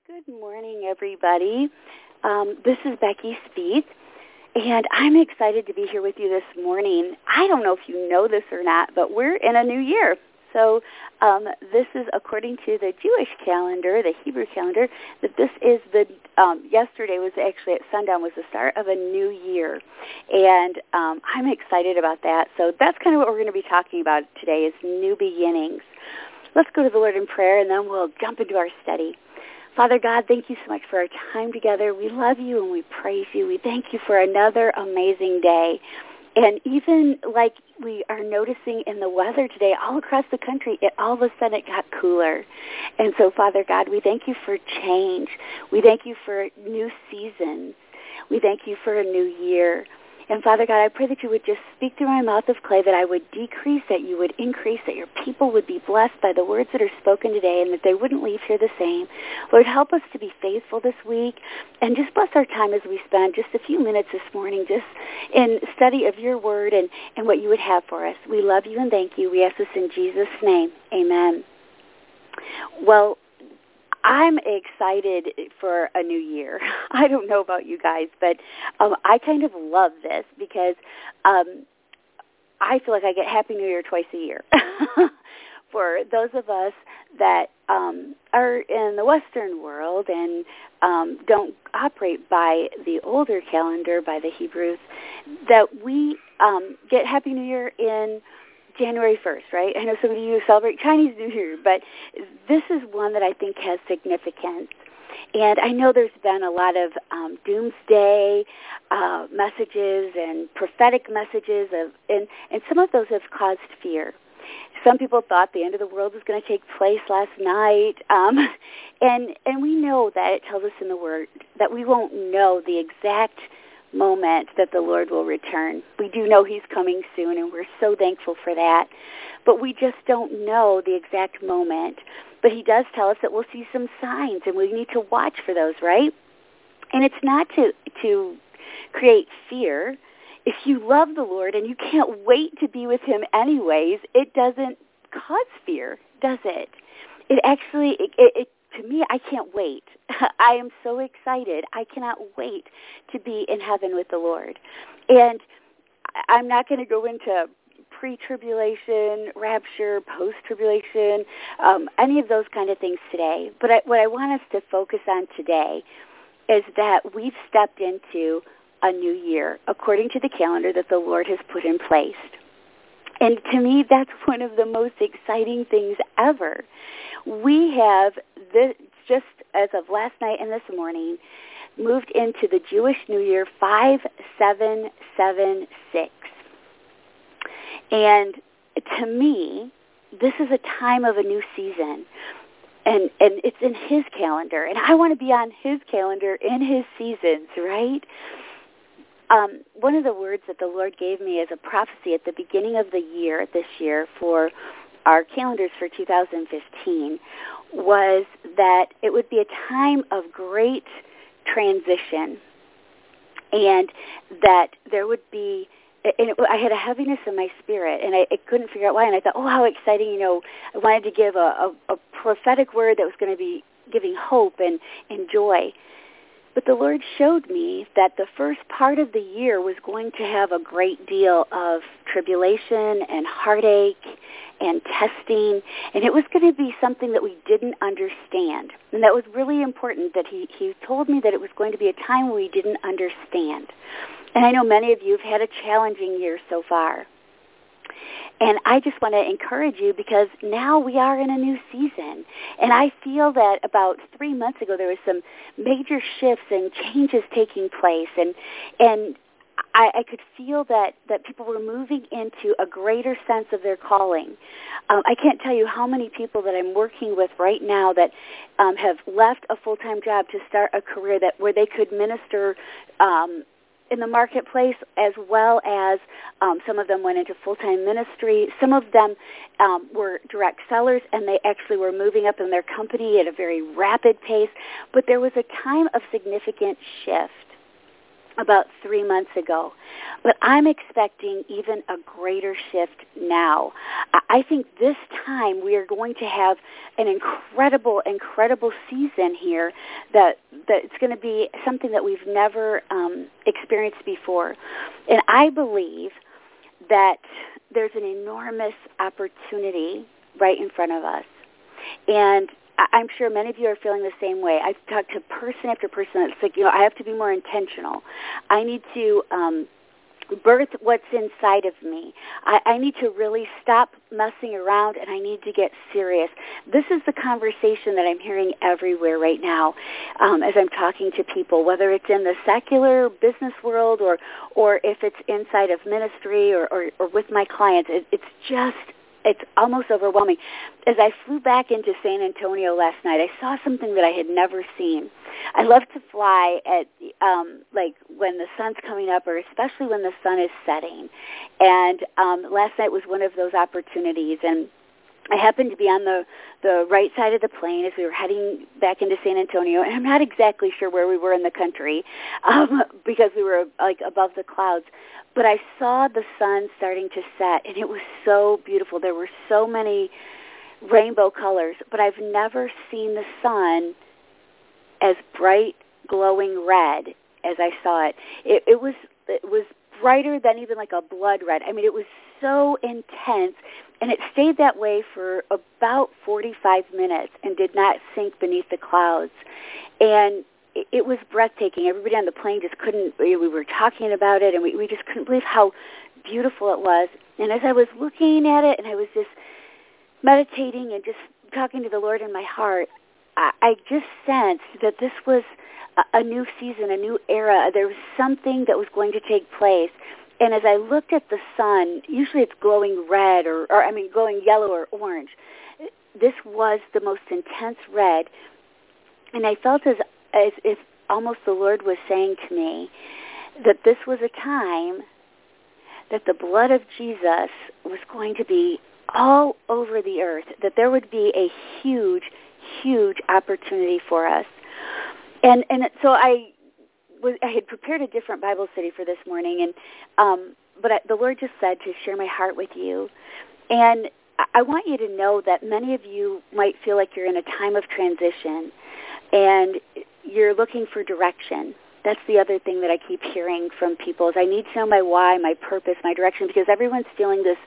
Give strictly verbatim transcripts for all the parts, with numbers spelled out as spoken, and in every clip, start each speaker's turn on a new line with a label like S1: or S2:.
S1: Good morning, everybody. Um, this is Becky Spieth, and I'm excited to be here with you this morning. I don't know if you know this or not, but we're in a new year. So um, this is according to the Jewish calendar, the Hebrew calendar, that this is the, um, yesterday was actually at sundown was the start of a new year. And um, I'm excited about that. So that's kind of what we're going to be talking about today is new beginnings. Let's go to the Lord in prayer, and then we'll jump into our study. Father God, thank you so much for our time together. We love you and we praise you. We thank you for another amazing day. And even like we are noticing in the weather today, all across the country, it all of a sudden it got cooler. And so, Father God, we thank you for change. We thank you for new seasons. We thank you for a new year. And Father God, I pray that you would just speak through my mouth of clay, that I would decrease, that you would increase, that your people would be blessed by the words that are spoken today, and that they wouldn't leave here the same. Lord, help us to be faithful this week, and just bless our time as we spend just a few minutes this morning just in study of your word and, and what you would have for us. We love you and thank you. We ask this in Jesus' name. Amen. Well, I'm excited for a new year. I don't know about you guys, but um, I kind of love this because um, I feel like I get Happy New Year twice a year. For those of us that um, are in the Western world and um, don't operate by the older calendar, by the Hebrews, that we um, get Happy New Year in January first, right? I know some of you celebrate Chinese New Year, but this is one that I think has significance. And I know there's been a lot of um, doomsday uh, messages and prophetic messages, of, and, and some of those have caused fear. Some people thought the end of the world was going to take place last night, um, and and we know that it tells us in the Word that we won't know the exact moment that the Lord will return. We do know he's coming soon, and we're so thankful for that. But we just don't know the exact moment. But he does tell us that we'll see some signs, and we need to watch for those, right? And it's not to to create fear. If you love the Lord and you can't wait to be with him anyways, it doesn't cause fear, does it? It actually, it, it, it to me, I can't wait. I am so excited. I cannot wait to be in heaven with the Lord. And I'm not going to go into pre-tribulation, rapture, post-tribulation, um, any of those kind of things today. But I, what I want us to focus on today is that we've stepped into a new year according to the calendar that the Lord has put in place. And to me, that's one of the most exciting things ever. We have, this, just as of last night and this morning, moved into the Jewish New Year five seven seven six. And to me, this is a time of a new season. And, and it's in his calendar. And I want to be on his calendar in his seasons, right? Um, one of the words that the Lord gave me as a prophecy at the beginning of the year, this year, for our calendars for two thousand fifteen, was that it would be a time of great transition, and that there would be, and it, I had a heaviness in my spirit, and I, I couldn't figure out why, and I thought, oh, how exciting, you know, I wanted to give a, a, a prophetic word that was going to be giving hope and, and joy. But the Lord showed me that the first part of the year was going to have a great deal of tribulation and heartache and testing, and it was going to be something that we didn't understand. And that was really important, that he, he told me that it was going to be a time we didn't understand. And I know many of you have had a challenging year so far. And I just want to encourage you, because now we are in a new season. And I feel that about three months ago there was some major shifts and changes taking place. And and I, I could feel that, that people were moving into a greater sense of their calling. Um, I can't tell you how many people that I'm working with right now that um, have left a full-time job to start a career that where they could minister um in the marketplace, as well as um, some of them went into full-time ministry. Some of them um, were direct sellers, and they actually were moving up in their company at a very rapid pace. But there was a time of significant shift. about three months ago. But I'm expecting even a greater shift now. I think this time we are going to have an incredible, incredible season here that, that it's going to be something that we've never um, experienced before. And I believe that there's an enormous opportunity right in front of us. And I'm sure many of you are feeling the same way. I've talked to person after person that's like, you know, I have to be more intentional. I need to um, birth what's inside of me. I, I need to really stop messing around, and I need to get serious. This is the conversation that I'm hearing everywhere right now um, as I'm talking to people, whether it's in the secular business world or, or if it's inside of ministry or, or, or with my clients. It, it's just It's almost overwhelming. As I flew back into San Antonio last night, I saw something that I had never seen. I love to fly at um, like when the sun's coming up, or especially when the sun is setting. And um, last night was one of those opportunities. And I happened to be on the, the right side of the plane as we were heading back into San Antonio, and I'm not exactly sure where we were in the country um, because we were like above the clouds. But I saw the sun starting to set, and it was so beautiful. There were so many rainbow colors, but I've never seen the sun as bright, glowing red as I saw it. It, it was it was brighter than even like a blood red. I mean, it was so intense, and it stayed that way for about forty-five minutes and did not sink beneath the clouds. And it, it was breathtaking. Everybody on the plane just couldn't, we were talking about it, and we, we just couldn't believe how beautiful it was. And as I was looking at it, and I was just meditating and just talking to the Lord in my heart, I, I just sensed that this was a, a new season, a new era. There was something that was going to take place. And as I looked at the sun, usually it's glowing red or, or I mean, glowing yellow or orange. This was the most intense red. And I felt as, as if almost the Lord was saying to me that this was a time that the blood of Jesus was going to be all over the earth, that there would be a huge, huge opportunity for us. And and so I was I had prepared a different Bible study for this morning, and um, but I, the Lord just said to share my heart with you. And I want you to know that many of you might feel like you're in a time of transition, and you're looking for direction. That's the other thing that I keep hearing from people is I need to know my why, my purpose, my direction, because everyone's feeling this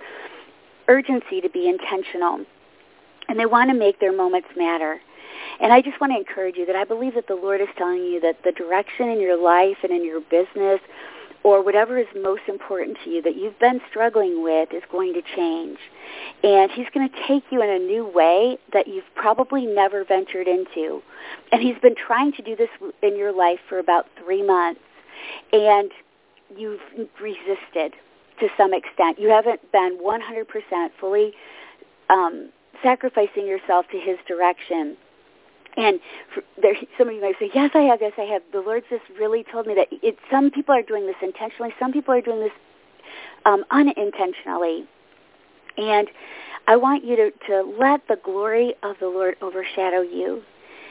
S1: urgency to be intentional, and they want to make their moments matter. And I just want to encourage you that I believe that the Lord is telling you that the direction in your life and in your business or whatever is most important to you that you've been struggling with is going to change. And he's going to take you in a new way that you've probably never ventured into. And he's been trying to do this in your life for about three months. And you've resisted to some extent. You haven't been one hundred percent fully um, sacrificing yourself to his direction. And for, there, some of you might say, yes, I have, yes, I have. The Lord just really told me that it, some people are doing this intentionally. Some people are doing this um, unintentionally. And I want you to, to let the glory of the Lord overshadow you.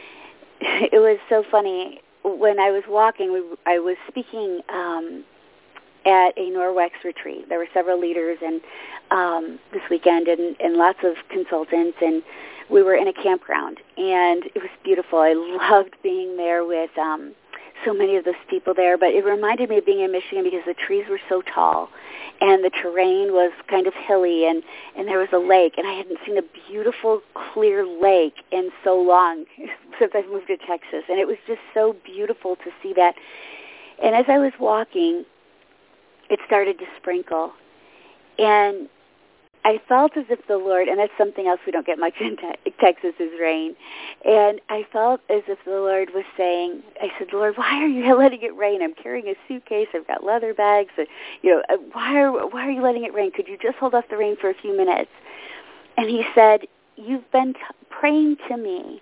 S1: It was so funny. When I was walking, we, I was speaking um, at a Norwex retreat. There were several leaders and um, this weekend and, and lots of consultants, and we were in a campground, and it was beautiful. I loved being there with um, so many of those people there, but it reminded me of being in Michigan because the trees were so tall, and the terrain was kind of hilly, and, and there was a lake, and I hadn't seen a beautiful, clear lake in so long since I've moved to Texas, and it was just so beautiful to see that. And as I was walking, it started to sprinkle, and I felt as if the Lord, and that's something else we don't get much in te- Texas is rain, and I felt as if the Lord was saying, I said, Lord, why are you letting it rain? I'm carrying a suitcase, I've got leather bags, and, you know, why are, why are you letting it rain? Could you just hold off the rain for a few minutes? And he said, you've been t- praying to me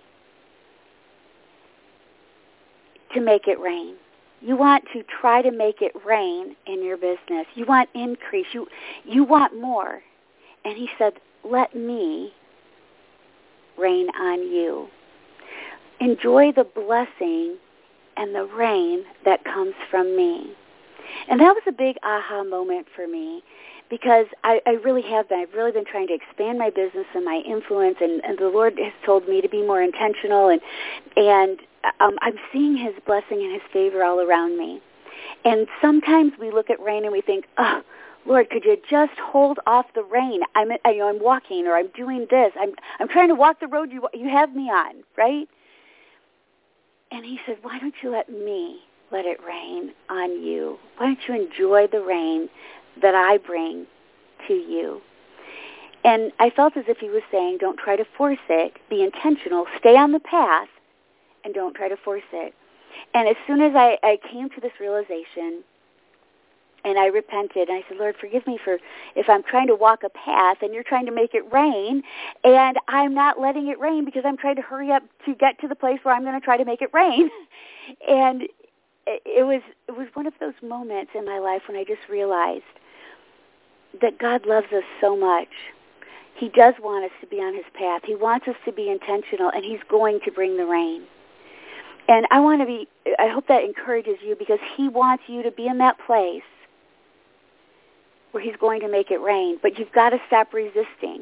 S1: to make it rain. You want to try to make it rain in your business. You want increase. You, you want more. And he said, let me rain on you. Enjoy the blessing and the rain that comes from me. And that was a big aha moment for me, because I, I really have been. I've really been trying to expand my business and my influence, and, and the Lord has told me to be more intentional, and and um, I'm seeing His blessing and His favor all around me. And sometimes we look at rain and we think, oh, Lord, could you just hold off the rain? I'm, I, you know, I'm walking, or I'm doing this. I'm, I'm trying to walk the road you, you have me on, right? And He said, why don't you let me let it rain on you? Why don't you enjoy the rain that I bring to you? And I felt as if He was saying, don't try to force it. Be intentional. Stay on the path, and don't try to force it. And as soon as I, I came to this realization, and I repented, and I said, Lord, forgive me for if I'm trying to walk a path and you're trying to make it rain, and I'm not letting it rain because I'm trying to hurry up to get to the place where I'm going to try to make it rain. And it was it was one of those moments in my life when I just realized that God loves us so much. He does want us to be on His path. He wants us to be intentional, and He's going to bring the rain. And I want to be, I hope that encourages you, because He wants you to be in that place where He's going to make it rain. But you've got to stop resisting.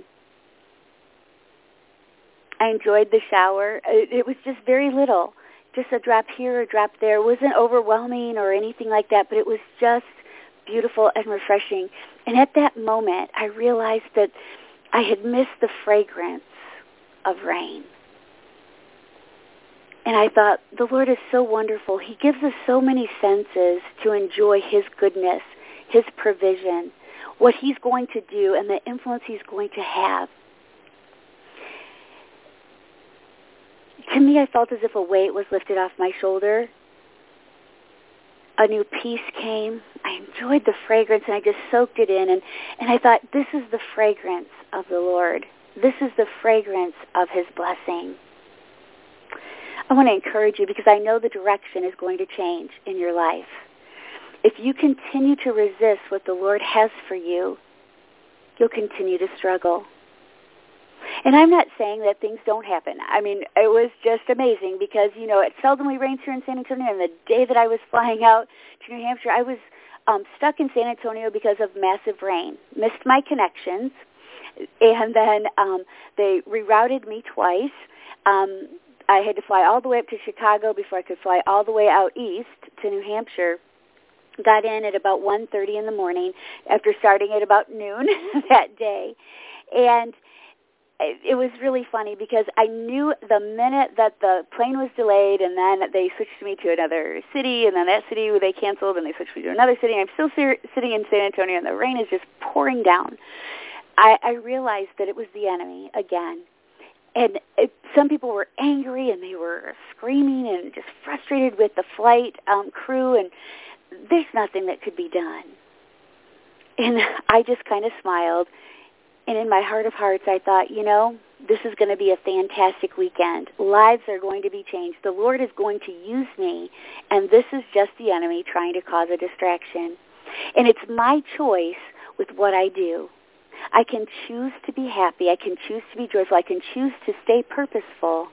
S1: I enjoyed the shower. It, it was just very little. Just a drop here, a drop there. It wasn't overwhelming or anything like that, but it was just beautiful and refreshing. And at that moment, I realized that I had missed the fragrance of rain. And I thought, the Lord is so wonderful. He gives us so many senses to enjoy His goodness, His provision, what He's going to do, and the influence He's going to have. To me, I felt as if a weight was lifted off my shoulder. A new peace came. I enjoyed the fragrance, and I just soaked it in. And, and I thought, this is the fragrance of the Lord. This is the fragrance of His blessing. I want to encourage you, because I know the direction is going to change in your life. If you continue to resist what the Lord has for you, you'll continue to struggle. And I'm not saying that things don't happen. I mean, it was just amazing because, you know, it seldomly rains here in San Antonio. And the day that I was flying out to New Hampshire, I was um, stuck in San Antonio because of massive rain. Missed my connections. And then um, they rerouted me twice. Um, I had to fly all the way up to Chicago before I could fly all the way out east to New Hampshire. Got in at about one thirty in the morning after starting at about noon that day. And it was really funny because I knew the minute that the plane was delayed, and then they switched me to another city, and then that city they canceled, and they switched me to another city. And I'm still ser- sitting in San Antonio, and the rain is just pouring down. I, I realized that it was the enemy again. And it, some people were angry, and they were screaming and just frustrated with the flight um, crew, and there's nothing that could be done. And I just kind of smiled. And in my heart of hearts, I thought, you know, this is going to be a fantastic weekend. Lives are going to be changed. The Lord is going to use me, and this is just the enemy trying to cause a distraction. And it's my choice with what I do. I can choose to be happy. I can choose to be joyful. I can choose to stay purposeful,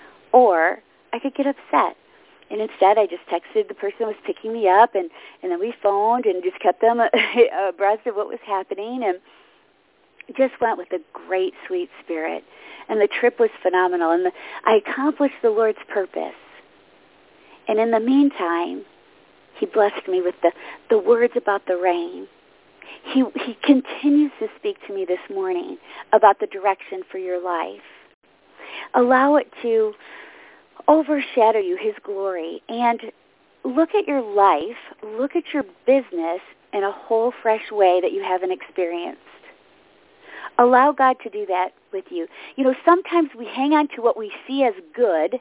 S1: or I could get upset. And instead, I just texted the person who was picking me up, and, and then we phoned and just kept them abreast of what was happening, and just went with a great, sweet spirit. And the trip was phenomenal. And the, I accomplished the Lord's purpose. And in the meantime, He blessed me with the, the words about the rain. He, he continues to speak to me this morning about the direction for your life. Allow it to overshadow you, His glory. And look at your life, look at your business in a whole fresh way that you haven't experienced. Allow God to do that with you. You know, sometimes we hang on to what we see as good,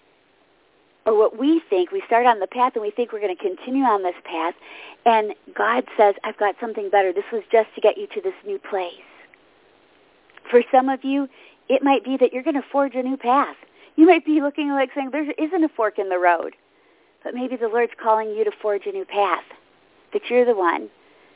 S1: or what we think. We start on the path and we think we're going to continue on this path, and God says, I've got something better. This was just to get you to this new place. For some of you, it might be that you're going to forge a new path. You might be looking like saying, there isn't a fork in the road. But maybe the Lord's calling you to forge a new path, that you're the one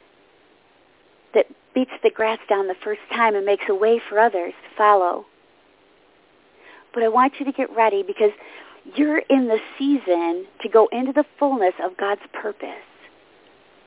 S1: that beats the grass down the first time and makes a way for others to follow. But I want you to get ready, because you're in the season to go into the fullness of God's purpose.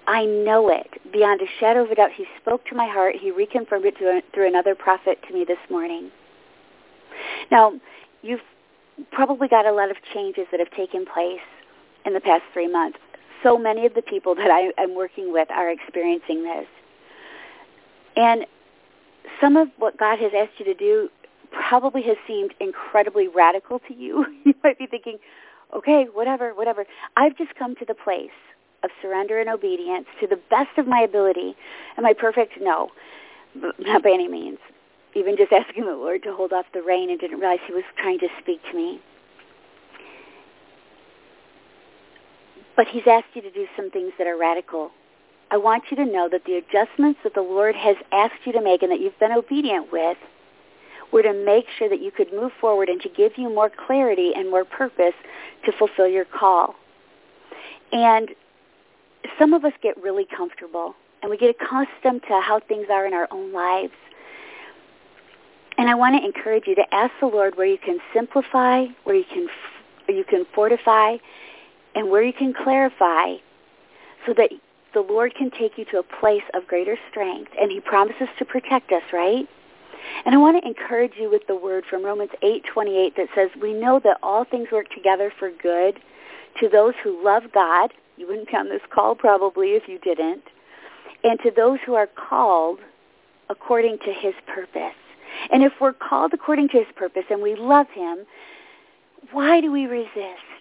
S1: I know it. Beyond a shadow of a doubt, he spoke to my heart. He reconfirmed it through, through another prophet to me this morning. Now, you've probably got a lot of changes that have taken place in the past three months. So many of the people that I, I'm working with are experiencing this. And some of what God has asked you to do probably has seemed incredibly radical to you. You might be thinking, okay, whatever, whatever. I've just come to the place of surrender and obedience to the best of my ability. Am I perfect? No, not by any means. Even just asking the Lord to hold off the rain and didn't realize he was trying to speak to me. But he's asked you to do some things that are radical. I want you to know that the adjustments that the Lord has asked you to make and that you've been obedient with were to make sure that you could move forward and to give you more clarity and more purpose to fulfill your call. And some of us get really comfortable and we get accustomed to how things are in our own lives. And I want to encourage you to ask the Lord where you can simplify, where you can where you can fortify, and where you can clarify so that the Lord can take you to a place of greater strength. And he promises to protect us, right? And I want to encourage you with the word from Romans eight twenty-eight that says, we know that all things work together for good to those who love God. You wouldn't be on this call probably if you didn't. And to those who are called according to his purpose. And if we're called according to his purpose and we love him, why do we resist?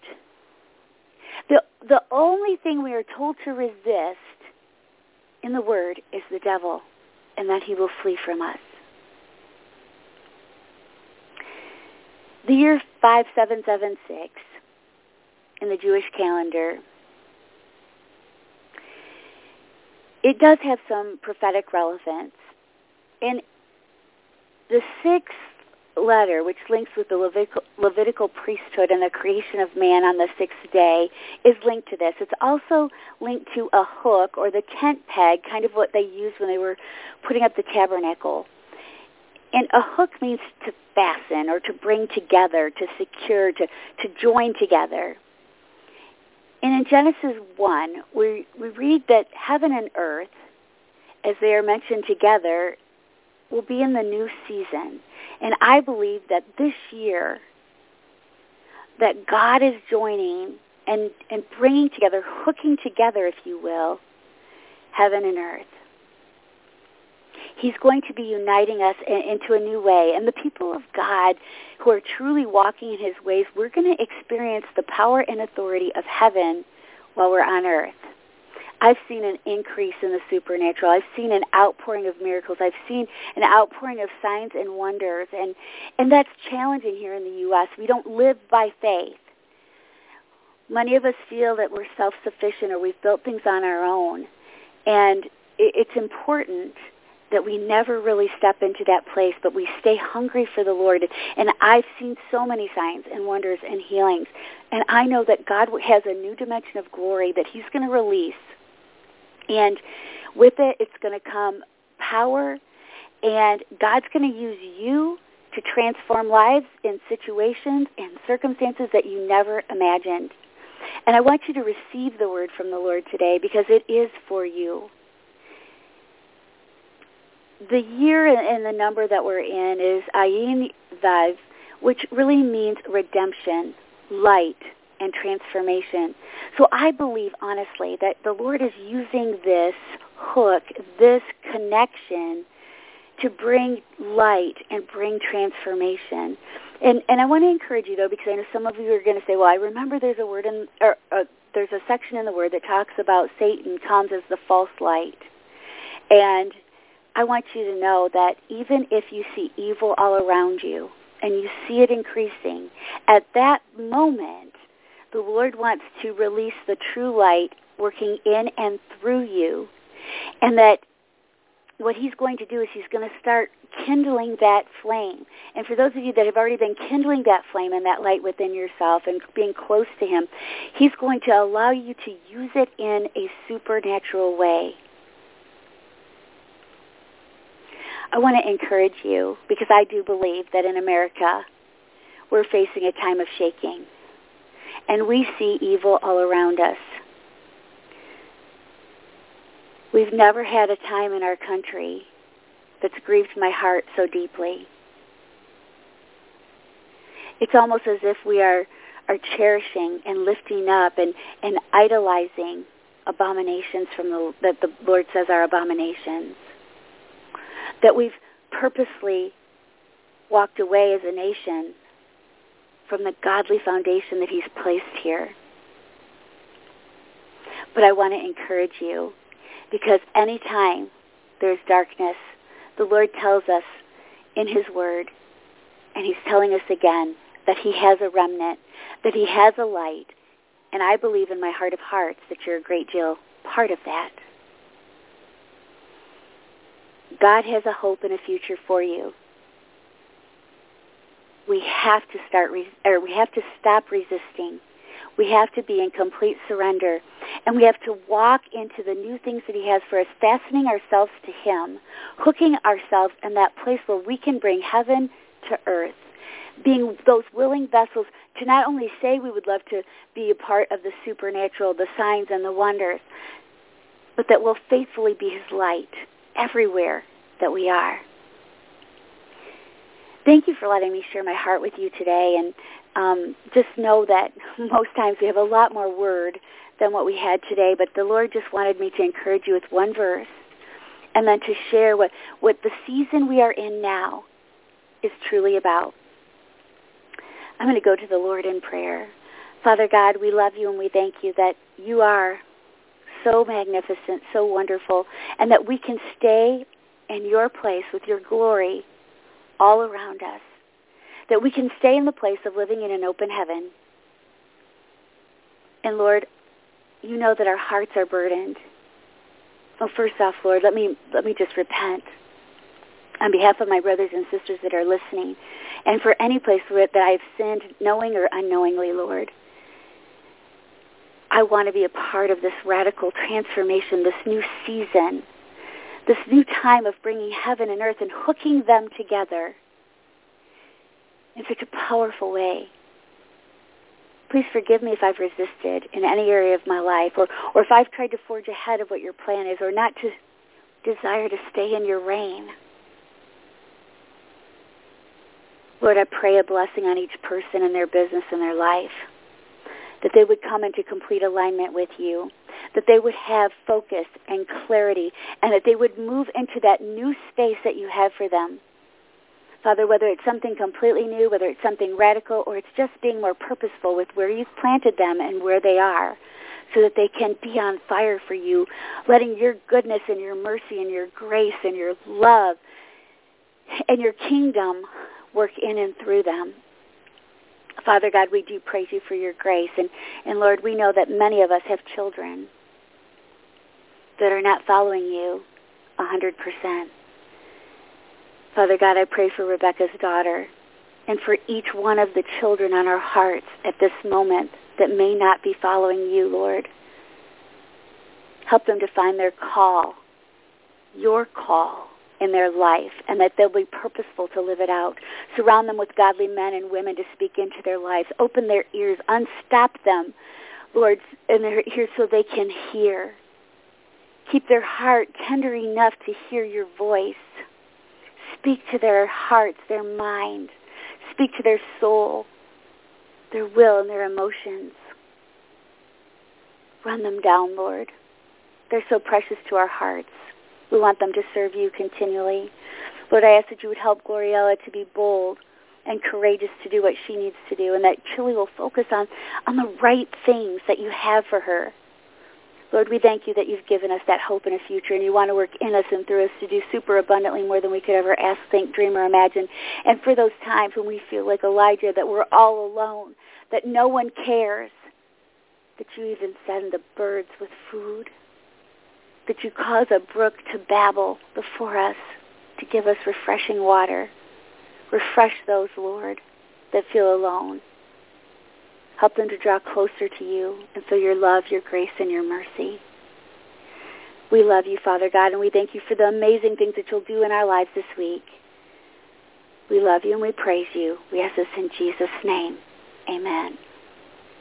S1: The, the only thing we are told to resist in the word is the devil, and that he will flee from us. The year five seven seven six in the Jewish calendar, it does have some prophetic relevance. And the sixth letter, which links with the Levitical, Levitical priesthood and the creation of man on the sixth day, is linked to this. It's also linked to a hook or the tent peg, kind of what they used when they were putting up the tabernacle. And a hook means to fasten or to bring together, to secure, to, to join together. And in Genesis one, we, we read that heaven and earth, as they are mentioned together, will be in the new season. And I believe that this year, that God is joining and, and bringing together, hooking together, if you will, heaven and earth. He's going to be uniting us in, into a new way. And the people of God who are truly walking in his ways, we're going to experience the power and authority of heaven while we're on earth. I've seen an increase in the supernatural. I've seen an outpouring of miracles. I've seen an outpouring of signs and wonders. And, and that's challenging here in the U S. We don't live by faith. Many of us feel that we're self-sufficient or we've built things on our own. And it, it's important that we never really step into that place, but we stay hungry for the Lord. And I've seen so many signs and wonders and healings. And I know that God has a new dimension of glory that he's going to release. And with it, it's going to come power, and God's going to use you to transform lives in situations and circumstances that you never imagined. And I want you to receive the word from the Lord today because it is for you. The year and the number that we're in is Ayin Vav, which really means redemption, light, and transformation. So I believe, honestly, that the Lord is using this hook, this connection, to bring light and bring transformation. And and I want to encourage you, though, because I know some of you are going to say, well, I remember there's a word in, or uh, there's a section in the Word that talks about Satan comes as the false light. And I want you to know that even if you see evil all around you and you see it increasing, at that moment, the Lord wants to release the true light working in and through you. And that what he's going to do is he's going to start kindling that flame. And for those of you that have already been kindling that flame and that light within yourself and being close to him, he's going to allow you to use it in a supernatural way. I want to encourage you because I do believe that in America we're facing a time of shaking. And we see evil all around us. We've never had a time in our country that's grieved my heart so deeply. It's almost as if we are, are cherishing and lifting up and, and idolizing abominations from the, that the Lord says are abominations. That we've purposely walked away as a nation from the godly foundation that he's placed here. But I want to encourage you, because anytime there's darkness, the Lord tells us in his word, and he's telling us again, that he has a remnant, that he has a light, and I believe in my heart of hearts that you're a great deal part of that. God has a hope and a future for you. We have to start, re- or we have to stop resisting. We have to be in complete surrender, and we have to walk into the new things that he has for us, fastening ourselves to him, hooking ourselves in that place where we can bring heaven to earth, being those willing vessels to not only say we would love to be a part of the supernatural, the signs and the wonders, but that we'll faithfully be his light everywhere that we are. Thank you for letting me share my heart with you today, and um, just know that most times we have a lot more word than what we had today, but the Lord just wanted me to encourage you with one verse and then to share what, what the season we are in now is truly about. I'm going to go to the Lord in prayer. Father God, we love you and we thank you that you are so magnificent, so wonderful, and that we can stay in your place with your glory all around us, that we can stay in the place of living in an open heaven. And Lord, you know that our hearts are burdened. Well, first off, Lord, let me let me just repent on behalf of my brothers and sisters that are listening, and for any place where, that I've sinned, knowing or unknowingly, Lord. I want to be a part of this radical transformation, this new season, this new time of bringing heaven and earth and hooking them together in such a powerful way. Please forgive me if I've resisted in any area of my life, or, or if I've tried to forge ahead of what your plan is, or not to desire to stay in your reign. Lord, I pray a blessing on each person in their business and their life, that they would come into complete alignment with you, that they would have focus and clarity, and that they would move into that new space that you have for them. Father, whether it's something completely new, whether it's something radical, or it's just being more purposeful with where you've planted them and where they are, so that they can be on fire for you, letting your goodness and your mercy and your grace and your love and your kingdom work in and through them. Father God, we do praise you for your grace. And, and Lord, we know that many of us have children that are not following you one hundred percent. Father God, I pray for Rebecca's daughter and for each one of the children on our hearts at this moment that may not be following you, Lord. Help them to find their call, your call in their life, and that they'll be purposeful to live it out. Surround them with godly men and women to speak into their lives. Open their ears. Unstop them, Lord, in their ears so they can hear. Keep their heart tender enough to hear your voice. Speak to their hearts, their mind. Speak to their soul, their will, and their emotions. Run them down, Lord. They're so precious to our hearts. We want them to serve you continually. Lord, I ask that you would help Gloriella to be bold and courageous to do what she needs to do, and that Chili will focus on, on the right things that you have for her. Lord, we thank you that you've given us that hope and a future, and you want to work in us and through us to do super abundantly more than we could ever ask, think, dream, or imagine. And for those times when we feel like Elijah, that we're all alone, that no one cares, that you even send the birds with food, that you cause a brook to babble before us to give us refreshing water. Refresh those, Lord, that feel alone. Help them to draw closer to you and feel your love, your grace, and your mercy. We love you, Father God, and we thank you for the amazing things that you'll do in our lives this week. We love you and we praise you. We ask this in Jesus' name. Amen.